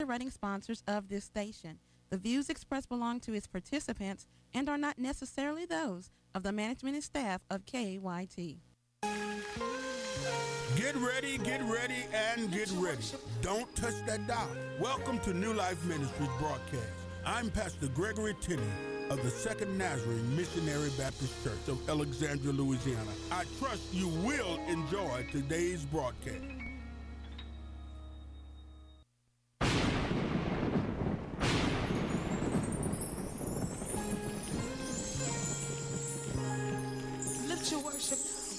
underwriting sponsors of this station. The views expressed belong to its participants and are not necessarily those of the management and staff of KYT. Get ready, and get ready. Don't touch that dial. Welcome to New Life Ministries broadcast. I'm Pastor Gregory Tenney of the Second Nazarene Missionary Baptist Church of Alexandria, Louisiana. I trust you will enjoy today's broadcast. Lift your worship.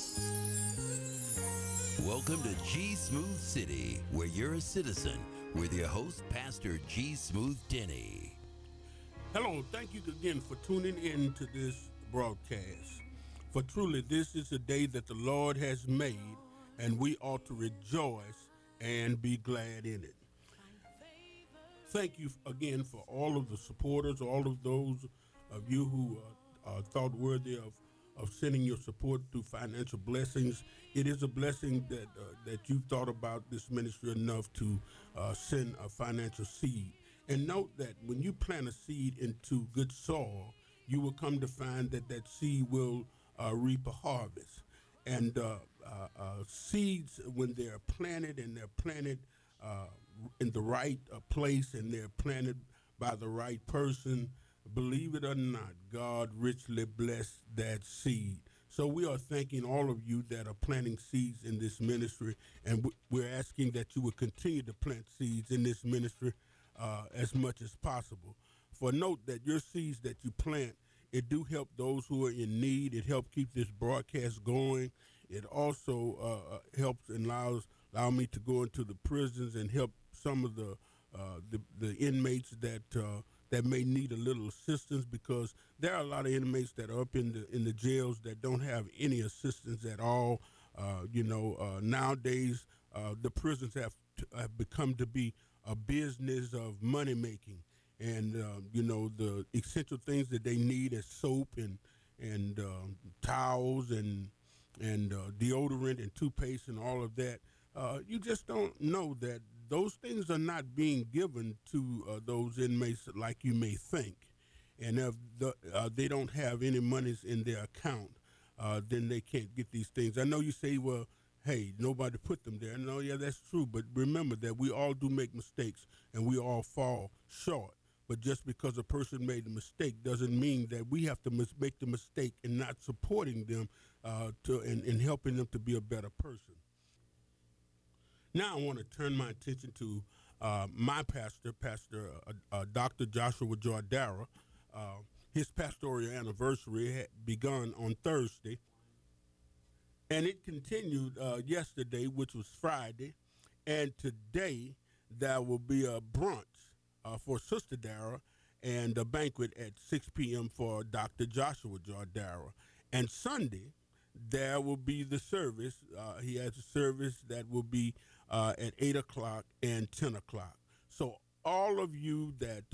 Welcome to G Smooth City, where you're a citizen, with your host, Pastor G Smooth Denny. Hello, thank you again for tuning in to this broadcast. For truly, this is a day that the Lord has made, and we ought to rejoice and be glad in it. Thank you again for all of the supporters, all of those of you who thought worthy of sending your support through financial blessings. It is a blessing that you thought about this ministry enough to send a financial seed. And note that when you plant a seed into good soil, you will come to find that that seed will reap a harvest. And seeds, when they're planted and they're planted in the right place and they're planted by the right person, believe it or not, God richly blessed that seed. So we are thanking all of you that are planting seeds in this ministry, and we're asking that you would continue to plant seeds in this ministry as much as possible. For note that your seeds that you plant, it do help those who are in need. It helps keep this broadcast going. It also helps and allow me to go into the prisons and help some of the inmates that may need a little assistance, because there are a lot of inmates that are up in the jails that don't have any assistance at all. Nowadays the prisons have become to be a business of money making, and the essential things that they need as soap and towels and deodorant and toothpaste and all of that. You just don't know that those things are not being given to those inmates like you may think. And if they don't have any monies in their account, then they can't get these things. I know you say, well, hey, nobody put them there. No, yeah, that's true. But remember that we all do make mistakes and we all fall short. But just because a person made a mistake doesn't mean that we have to make the mistake and not supporting them and helping them to be a better person. Now I want to turn my attention to my pastor, Dr. Joshua Jordara. His pastoral anniversary had begun on Thursday, and it continued yesterday, which was Friday. And today there will be a brunch for Sister Dara and a banquet at 6 p.m. for Dr. Joshua Jordara. And Sunday, there will be the service. He has a service that will be at 8 o'clock and 10 o'clock. So all of you that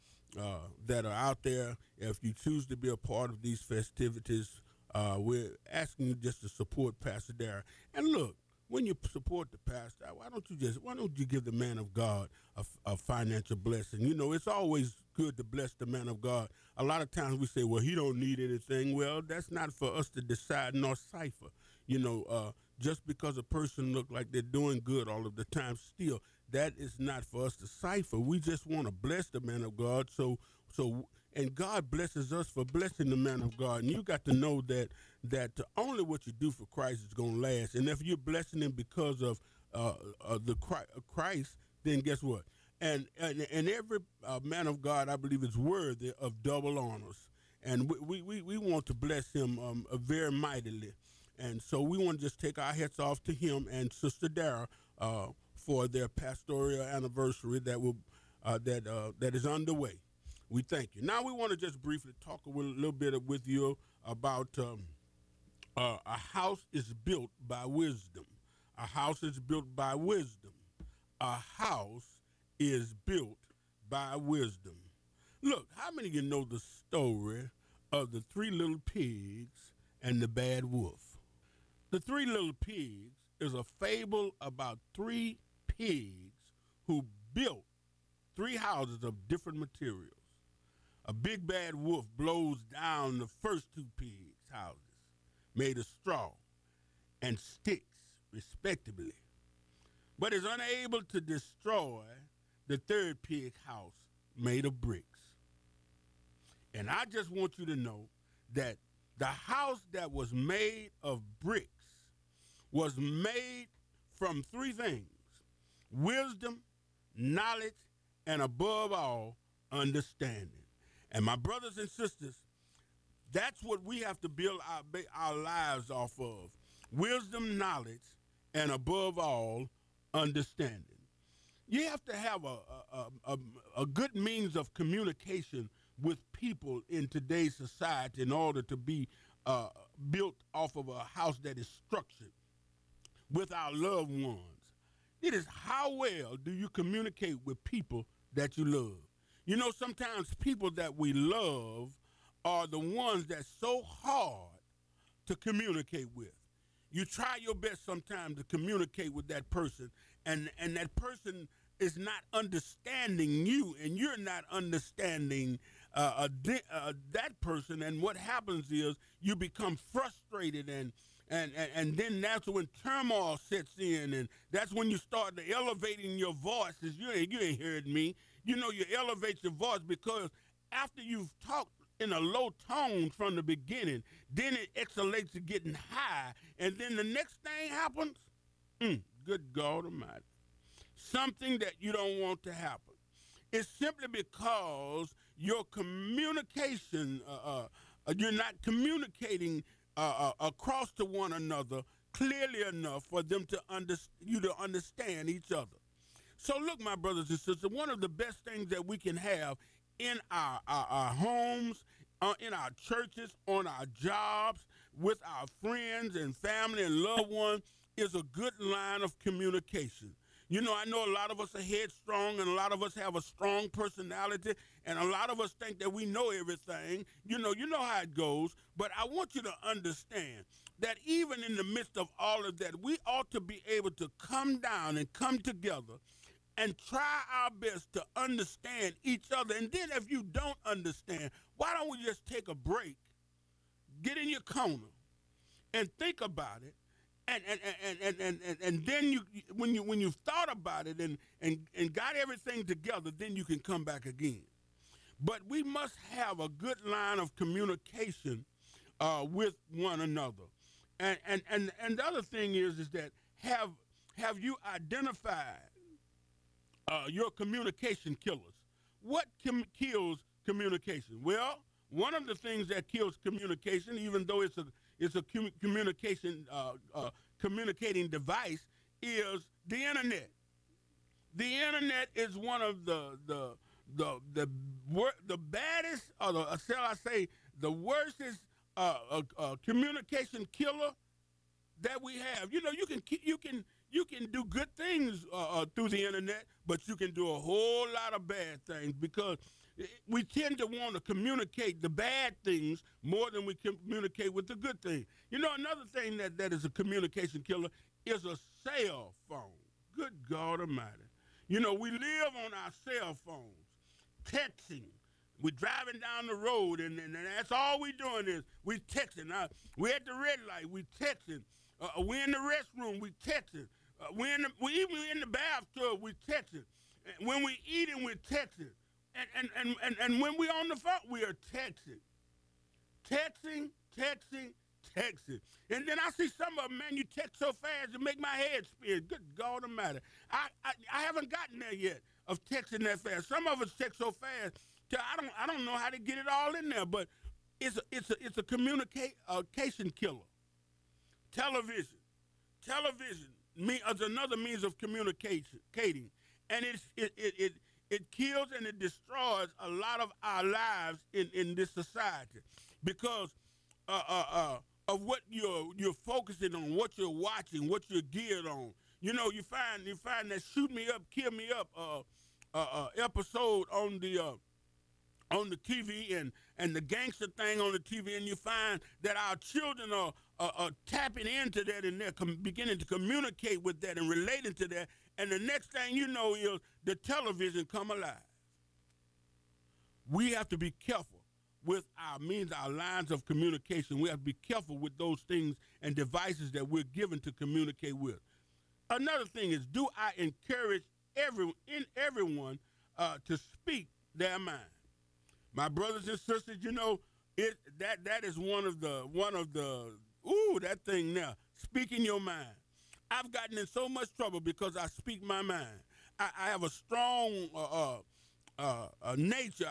are out there, if you choose to be a part of these festivities, we're asking you just to support Pastor Dara. And look, when you support the pastor, why don't you give the man of God a financial blessing? You know, it's always good to bless the man of God. A lot of times we say, well, he don't need anything. Well, that's not for us to decide nor cipher. Just because a person look like they're doing good all of the time, still, that is not for us to cipher. We just want to bless the man of God. And God blesses us for blessing the man of God. And you got to know that only what you do for Christ is going to last. And if you're blessing him because of the Christ, then guess what? And every man of God, I believe, is worthy of double honors. And we want to bless him very mightily. And so we want to just take our hats off to him and Sister Dara for their pastoral anniversary that is underway. We thank you. Now we want to just briefly talk a little bit with you about a house is built by wisdom. A house is built by wisdom. A house is built by wisdom. Look, how many of you know the story of the three little pigs and the bad wolf? The Three Little Pigs is a fable about three pigs who built three houses of different materials. A big bad wolf blows down the first two pigs' houses, made of straw and sticks, respectively, but is unable to destroy the third pig house made of bricks. And I just want you to know that the house that was made of bricks was made from three things: wisdom, knowledge, and above all, understanding. And my brothers and sisters, that's what we have to build our lives off of: wisdom, knowledge, and above all, understanding. You have to have a good means of communication with people in today's society in order to be built off of a house that is structured with our loved ones. It is how well do you communicate with people that you love. You know, sometimes people that we love are the ones that's so hard to communicate with. You try your best sometimes to communicate with that person, and that person is not understanding you, and you're not understanding that person. And what happens is you become frustrated, and then that's when turmoil sets in, and that's when you start to elevating your voices. You ain't heard me. You know, you elevate your voice because after you've talked in a low tone from the beginning, then it escalates to getting high, and then the next thing happens. Good God Almighty. Something that you don't want to happen. It's simply because your communication, you're not communicating across to one another clearly enough for them to understand each other. So look, my brothers and sisters, one of the best things that we can have in our homes, in our churches, on our jobs, with our friends and family and loved ones is a good line of communication. You know, I know a lot of us are headstrong, and a lot of us have a strong personality, and a lot of us think that we know everything. You know how it goes. But I want you to understand that even in the midst of all of that, we ought to be able to come down and come together and try our best to understand each other. And then if you don't understand, why don't we just take a break, get in your corner, and think about it? And then when you've thought about it and got everything together, then you can come back again. But we must have a good line of communication with one another. And the other thing is that have you identified your communication killers? What kills communication? Well, one of the things that kills communication, even though it's a communication communicating device, is the internet. The internet is one of the baddest, or shall I say, the worstest communication killer that we have. You know, you can do good things through the internet, but you can do a whole lot of bad things, because we tend to want to communicate the bad things more than we communicate with the good things. You know, another thing that is a communication killer is a cell phone. Good God Almighty. You know, we live on our cell phones, texting. We're driving down the road, and that's all we're doing is we're texting. We're at the red light, we're texting. We're in the restroom, we're texting. We're even in the bathtub, we're texting. When we're eating, we're texting. And when we're on the phone, we are texting. Texting. And then I see some of them, man, you text so fast, it make my head spin. Good God Almighty. I haven't gotten there yet of texting that fast. Some of us text so fast, I don't know how to get it all in there, but it's a communication killer. Television is another means of communicating, and it kills and it destroys a lot of our lives in this society because of what you're focusing on, what you're watching, what you're geared on. You know, you find that shoot me up, kill me up episode on the TV and the gangster thing on the TV, and you find that our children are tapping into that, and they're beginning to communicate with that and relating to that. And the next thing you know is the television come alive. We have to be careful with our lines of communication. We have to be careful with those things and devices that we're given to communicate with. Another thing is, do I encourage everyone to speak their mind? My brothers and sisters, you know, that is one of the that thing there, speaking your mind. I've gotten in so much trouble because I speak my mind. I have a strong nature.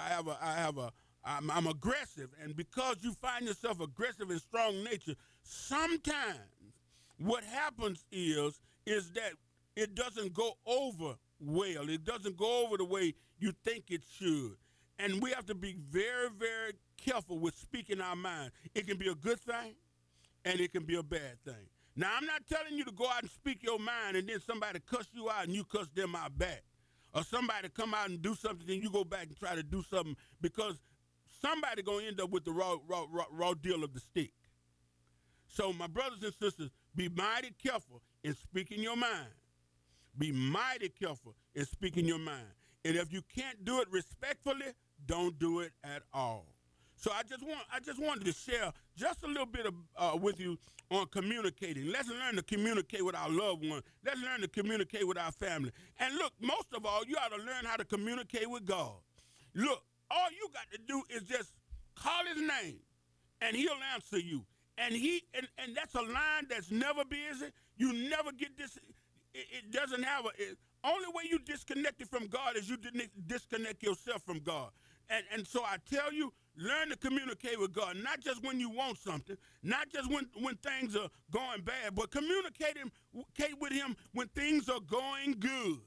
I'm aggressive, and because you find yourself aggressive and strong nature, sometimes what happens is that it doesn't go over well. It doesn't go over the way you think it should. And we have to be very, very careful with speaking our mind. It can be a good thing, and it can be a bad thing. Now, I'm not telling you to go out and speak your mind and then somebody cuss you out and you cuss them out back. Or somebody come out and do something and you go back and try to do something, because somebody going to end up with the raw deal of the stick. So my brothers and sisters, be mighty careful in speaking your mind. Be mighty careful in speaking your mind. And if you can't do it respectfully, don't do it at all. So I just wanted to share just a little bit with you on communicating. Let's learn to communicate with our loved ones. Let's learn to communicate with our family. And look, most of all, you ought to learn how to communicate with God. Look, all you got to do is just call his name, and he'll answer you. And that's a line that's never busy. You never get this. It doesn't have only way you disconnected from God is you disconnect yourself from God. And so I tell you, learn to communicate with God, not just when you want something, not just when things are going bad, but communicate with him when things are going good.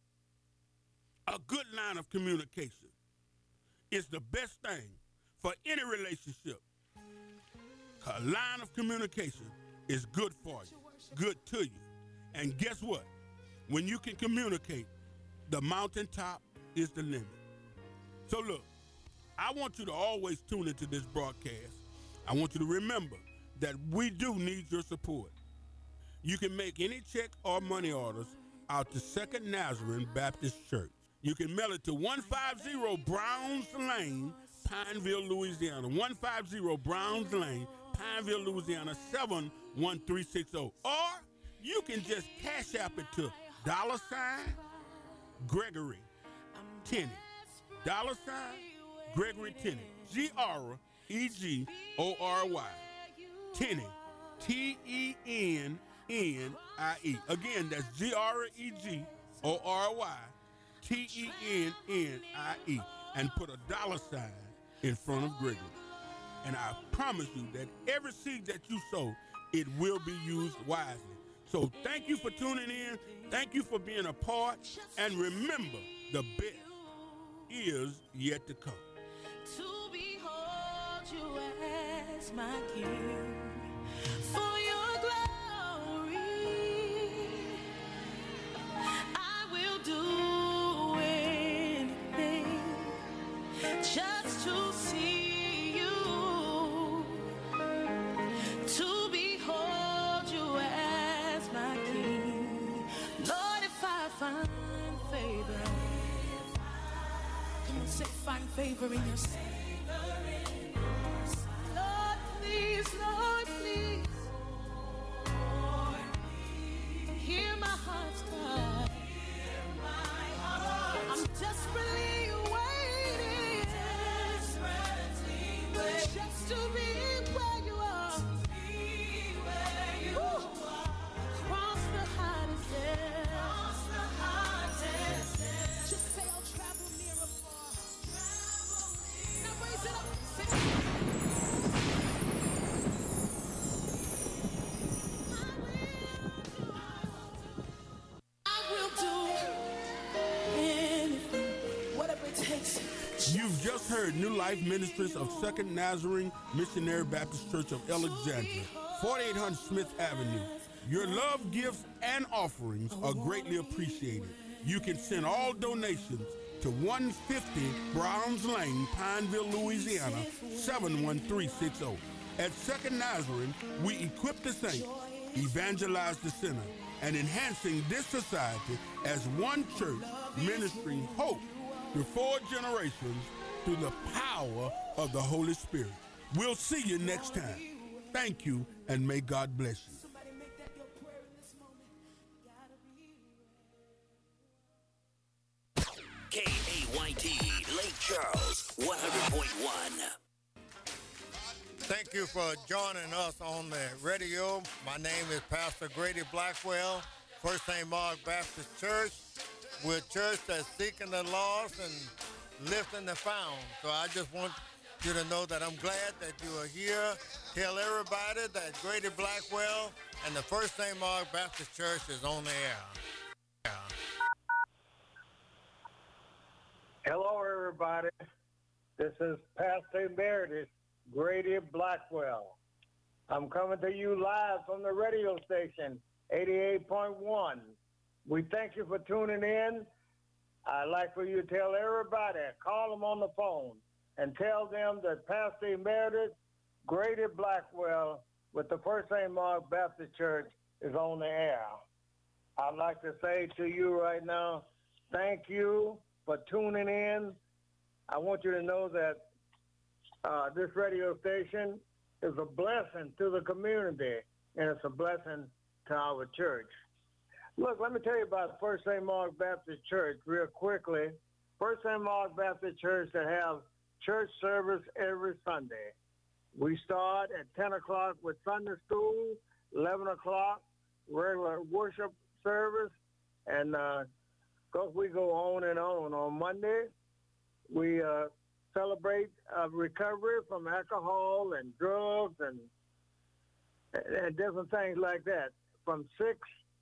A good line of communication is the best thing for any relationship. A line of communication is good for you, good to you. And guess what? When you can communicate, the mountaintop is the limit. So look, I want you to always tune into this broadcast. I want you to remember that we do need your support. You can make any check or money orders out to Second Nazarene Baptist Church. You can mail it to 150 Browns Lane, Pineville, Louisiana. 150 Browns Lane, Pineville, Louisiana, 71360. Or you can just cash app it to $Gregory Tenney. $Gregory Tenney. Gregory Tenney. Tennnie. Again, that's Gregory Tennnie. And put a $sign in front of Gregory. And I promise you that every seed that you sow, it will be used wisely. So thank you for tuning in. Thank you for being a part. And remember, the best is yet to come. To behold you as my King, for your glory, I will do anything just to see you, to behold you as my King. Lord, if I find favor, come on, say find favor in your sight. Lord, please, hear my heart's cry. I'm desperately waiting just to be where you are. Cross the hottest desert. Just say I'll travel near or far. Now raise it up. I will do anything, whatever it takes. You've just heard New Life Ministries of Second Nazarene Missionary Baptist Church of Alexandria, 4800 Smith Avenue. Your love, gifts, and offerings are greatly appreciated. You can send all donations to 150 Browns Lane, Pineville, Louisiana, 71360. At Second Nazarene, we equip the saints, evangelize the sinner, and enhancing this society as one church ministering hope to 4 generations through the power of the Holy Spirit. We'll see you next time. Thank you, and may God bless you. Somebody make that your prayer in this moment. Gotta be KAYT, Lake Charles, 100.1. Thank you for joining us on the radio. My name is Pastor Grady Blackwell, First St. Mark Baptist Church. We're a church that's seeking the lost and lifting the found. So I just want you to know that I'm glad that you are here. Tell everybody that Grady Blackwell and the First St. Mark Baptist Church is on the air. Hello, everybody. This is Pastor Emeritus Grady Blackwell. I'm coming to you live from the radio station, 88.1. We thank you for tuning in. I'd like for you to tell everybody, call them on the phone, and tell them that Pastor Emeritus Grady Blackwell with the First St. Mark Baptist Church is on the air. I'd like to say to you right now, thank you for tuning in. I want you to know that this radio station is a blessing to the community, and it's a blessing to our church. Look, let me tell you about First St. Mark Baptist Church real quickly. First St. Mark Baptist Church that have church service every Sunday. We start at 10 o'clock with Sunday school, 11 o'clock regular worship service, and because we go on and on Monday, we celebrate recovery from alcohol and drugs and different things like that from 6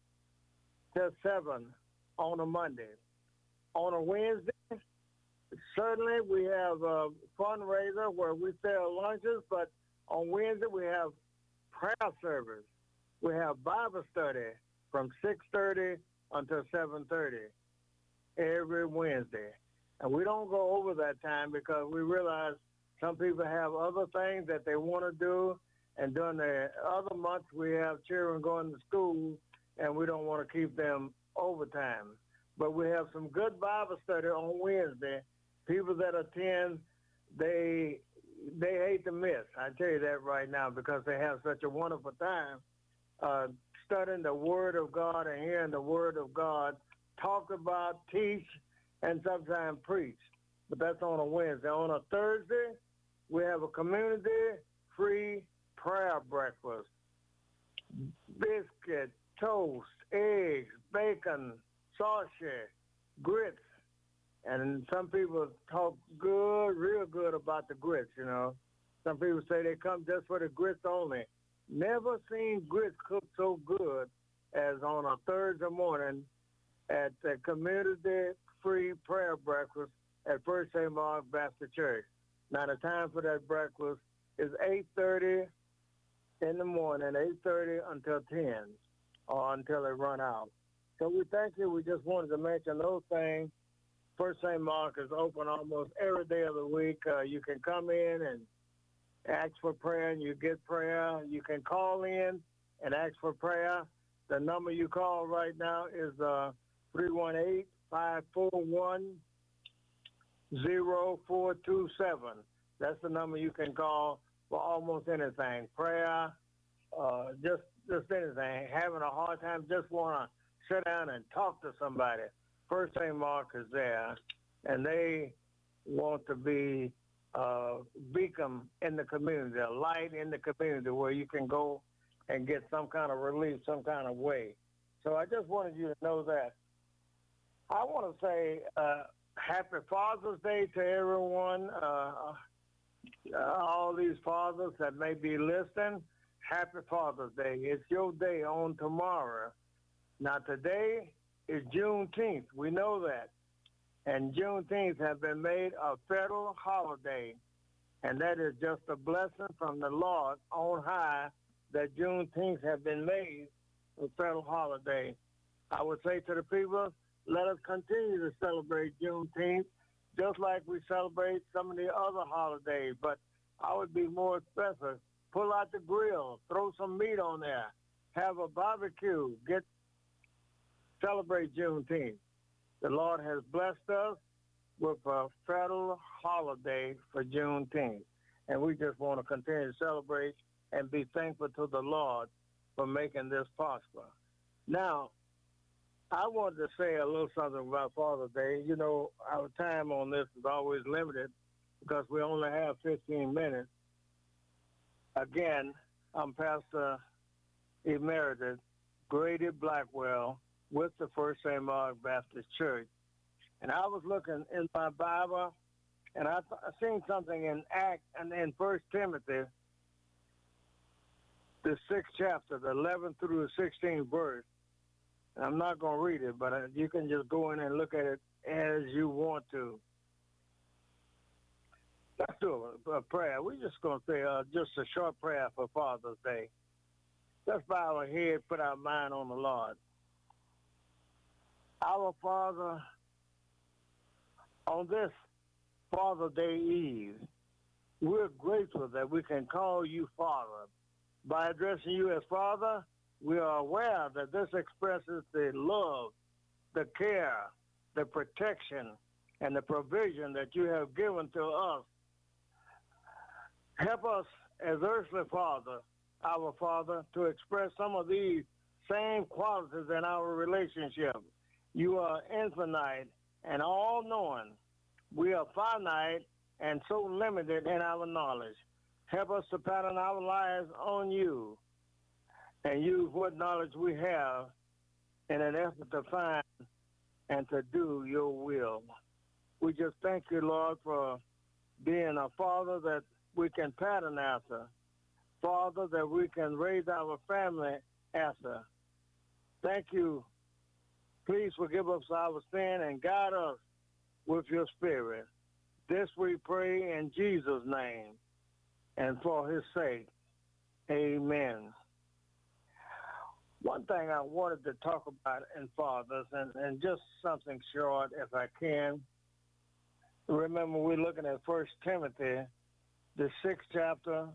to 7 on a Monday. On a Wednesday, certainly we have a fundraiser where we sell lunches, but on Wednesday we have prayer service. We have Bible study from 6:30 until 7:30 every Wednesday. And we don't go over that time because we realize some people have other things that they want to do. And during the other months, we have children going to school, and we don't want to keep them overtime. But we have some good Bible study on Wednesday. People that attend, they hate to miss. I tell you that right now because they have such a wonderful time studying the Word of God and hearing the Word of God talk about, teach, and sometimes preach. But that's on a Wednesday. On a Thursday, we have a community-free prayer breakfast. Biscuit, toast, eggs, bacon, sausage, grits. And some people talk good, real good about the grits, you know. Some people say they come just for the grits only. Never seen grits cooked so good as on a Thursday morning at the community-free prayer breakfast at First St. Mark Baptist Church. Now, the time for that breakfast is 8:30 in the morning, 8:30 until 10, or until they run out. So we thank you. We just wanted to mention those things. First St. Mark is open almost every day of the week. You can come in and ask for prayer, and you get prayer. You can call in and ask for prayer. The number you call right now is 318-541-0427. That's the number you can call for almost anything. Prayer, just anything. Having a hard time, just want to sit down and talk to somebody. First St. Mark is there, and they want to be a beacon in the community, a light in the community where you can go and get some kind of relief, some kind of way. So I just wanted you to know that. I want to say happy Father's Day to everyone, all these fathers that may be listening. Happy Father's Day. It's your day on tomorrow. Now, today is Juneteenth. We know that. And Juneteenth has been made a federal holiday. And that is just a blessing from the Lord on high that Juneteenth has been made a federal holiday. I would say to the people, let us continue to celebrate Juneteenth just like we celebrate some of the other holidays. But I would be more specific. Pull out the grill, throw some meat on there, have a barbecue, celebrate Juneteenth. The Lord has blessed us with a federal holiday for Juneteenth. And we just want to continue to celebrate and be thankful to the Lord for making this possible. Now, I wanted to say a little something about Father's Day. You know, our time on this is always limited because we only have 15 minutes. Again, I'm Pastor Emeritus Grady Blackwell with the First St. Mark Baptist Church. And I was looking in my Bible, and I seen something in Acts and in 1 Timothy, the 6th chapter, the 11th through the 16th verse. And I'm not going to read it, but you can just go in and look at it as you want to. Let's do a prayer. We're just going to say just a short prayer for Father's Day. Let's bow our head, put our mind on the Lord. Our Father, on this Father's Day Eve, we're grateful that we can call you Father. By addressing you as Father, we are aware that this expresses the love, the care, the protection, and the provision that you have given to us. Help us as earthly Father, our Father, to express some of these same qualities in our relationship. You are infinite and all-knowing. We are finite and so limited in our knowledge. Help us to pattern our lives on you and use what knowledge we have in an effort to find and to do your will. We just thank you, Lord, for being a Father that we can pattern after, Father that we can raise our family after. Thank you. Please forgive us our sin and guide us with your Spirit. This we pray in Jesus' name and for his sake. Amen. One thing I wanted to talk about in fathers, and just something short if I can. Remember, we're looking at 1 Timothy, the 6th chapter,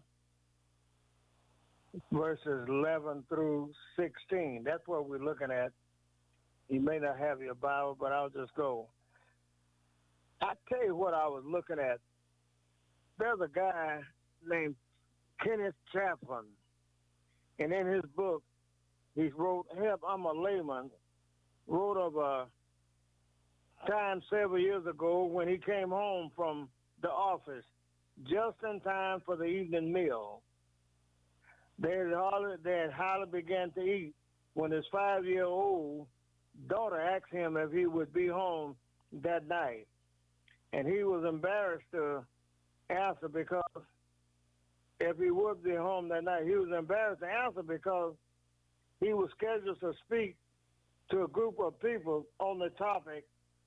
verses 11 through 16. That's what we're looking at. You may not have your Bible, but I'll just go. I tell you what I was looking at. There's a guy named Kenneth Chaplin, and in his book, he wrote, Help, I'm a Layman, wrote of a time several years ago when he came home from the office just in time for the evening meal. They had hardly began to eat when his 5-year-old daughter asked him if he would be home that night. And he was embarrassed to answer because if he would be home that night, he was embarrassed to answer because he was scheduled to speak to a group of people on the topic,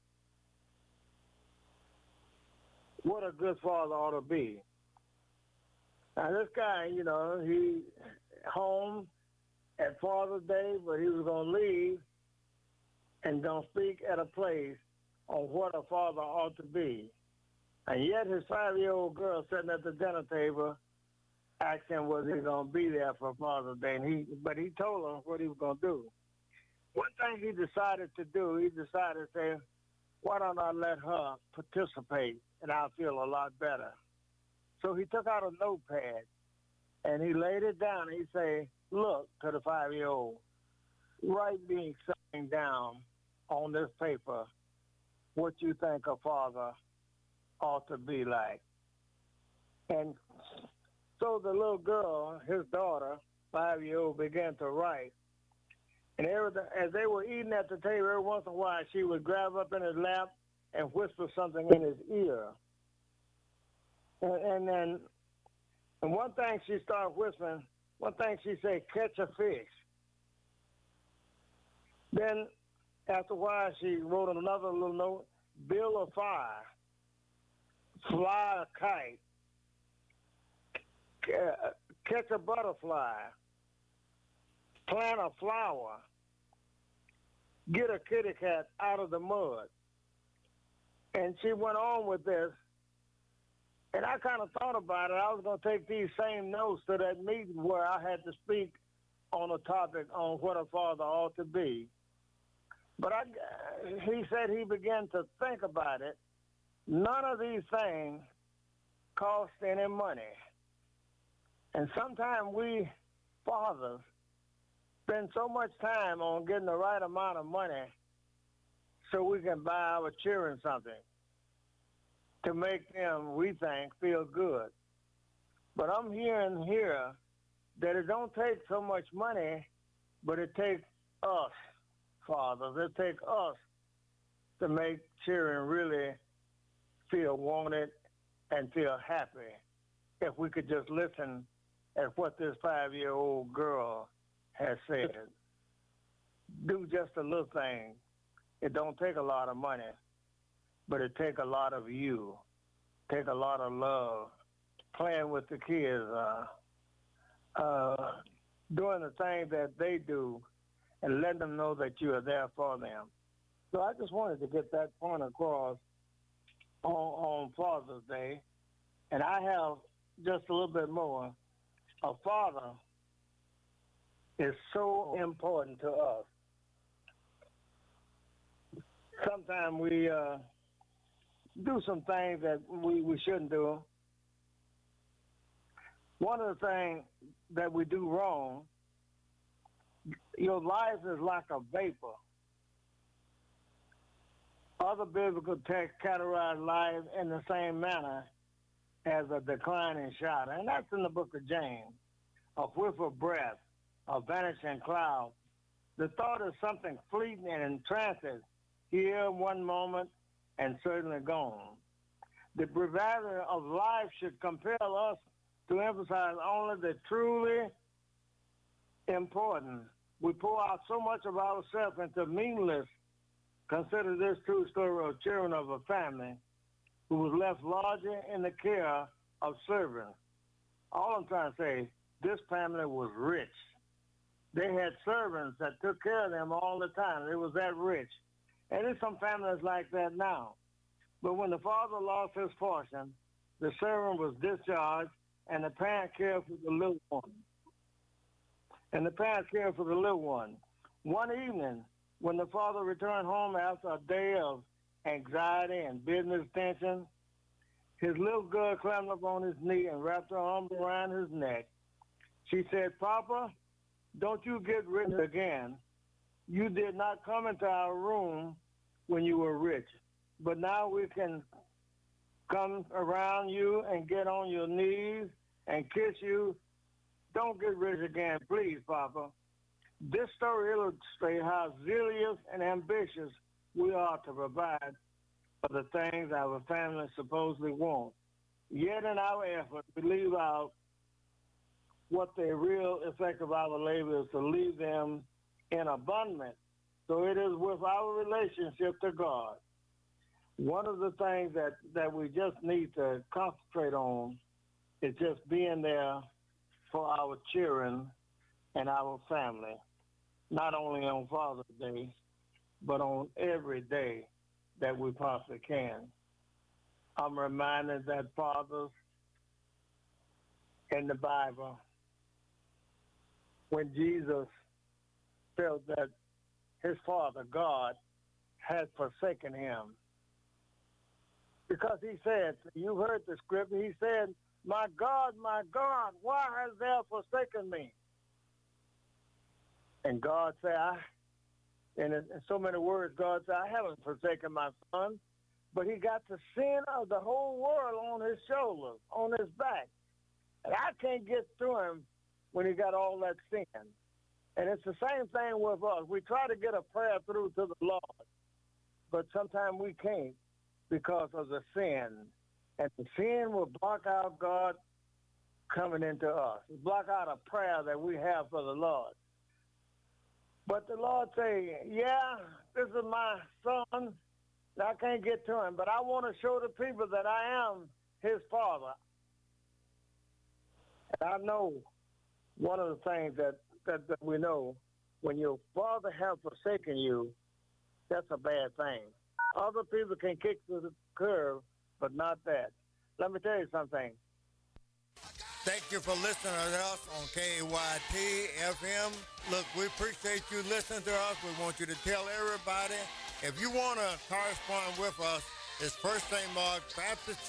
what a good father ought to be. Now, this guy, you know, he home at Father's Day, but he was going to leave and going to speak at a place on what a father ought to be. And yet his 5-year-old girl sitting at the dinner table asked him was he going to be there for Father's Day. But he told her what he was going to do. One thing he decided to do, he decided to say, why don't I let her participate and I'll feel a lot better. So he took out a notepad and he laid it down and he said, look, to the 5-year-old, write me something down on this paper what you think a father ought to be like. And so the little girl, his daughter, 5-year-old, began to write. And as they were eating at the table, every once in a while, she would grab up in his lap and whisper something in his ear. And one thing she started whispering, one thing she said, catch a fish. Then after a while, she wrote another little note, build a fire, fly a kite, catch a butterfly, plant a flower, get a kitty cat out of the mud. And she went on with this. And I kind of thought about it. I was going to take these same notes to that meeting where I had to speak on a topic on what a father ought to be. But he said he began to think about it. None of these things cost any money. And sometimes we fathers spend so much time on getting the right amount of money so we can buy our children something to make them, we think, feel good. But I'm hearing here that it don't take so much money, but it takes us, fathers. It takes us to make children really feel wanted and feel happy. If we could just listen at what this 5-year-old girl has said. Do just a little thing. It don't take a lot of money, but it take a lot of you. Take a lot of love. Playing with the kids, doing the things that they do, and letting them know that you are there for them. So I just wanted to get that point across on Father's Day. And I have just a little bit more. A father is so important to us. Sometimes we do some things that we shouldn't do. One of the things that we do wrong, your life is like a vapor. Other biblical texts categorize life in the same manner as a declining shadow. And that's in the book of James. A whiff of breath, a vanishing cloud. The thought is something fleeting and transit, here one moment and certainly gone. The bravado of life should compel us to emphasize only the truly important. We pour out so much of ourselves into meaningless. Consider this true story of children of a family who was left largely in the care of servants. All I'm trying to say, this family was rich. They had servants that took care of them all the time. They was that rich. And there's some families like that now. But when the father lost his fortune, the servant was discharged, and the parent cared for the little one. One evening, when the father returned home after a day of anxiety and business tension, his little girl climbed up on his knee and wrapped her arm around his neck. She said, "Papa, don't you get rich again. You did not come into our room when you were rich, but now we can come around you and get on your knees and kiss you. Don't get rich again, please, Papa." This story illustrates how zealous and ambitious we are to provide for the things our family supposedly want. Yet in our effort, we leave out what the real effect of our labor is to leave them in abundance. So it is with our relationship to God. One of the things that we just need to concentrate on is just being there for our children and our family, not only on Father's Day, but on every day that we possibly can. I'm reminded that fathers in the Bible, when Jesus felt that his father, God, had forsaken him, because he said, you heard the scripture, he said, my God, why hast thou forsaken me?" And God said, in so many words, God said, "I haven't forsaken my son," but he got the sin of the whole world on his shoulders, on his back. And I can't get through him when he got all that sin. And it's the same thing with us. We try to get a prayer through to the Lord, but sometimes we can't because of the sin. And the sin will block out God coming into us. Block out a prayer that we have for the Lord. But the Lord say, yeah, this is my son. I can't get to him, but I want to show the people that I am his father. And I know one of the things that we know, when your father has forsaken you, that's a bad thing. Other people can kick to the curb, but not that. Let me tell you something. Thank you for listening to us on KYT FM. Look, we appreciate you listening to us. We want you to tell everybody. If you want to correspond with us, it's First St. Mark Baptist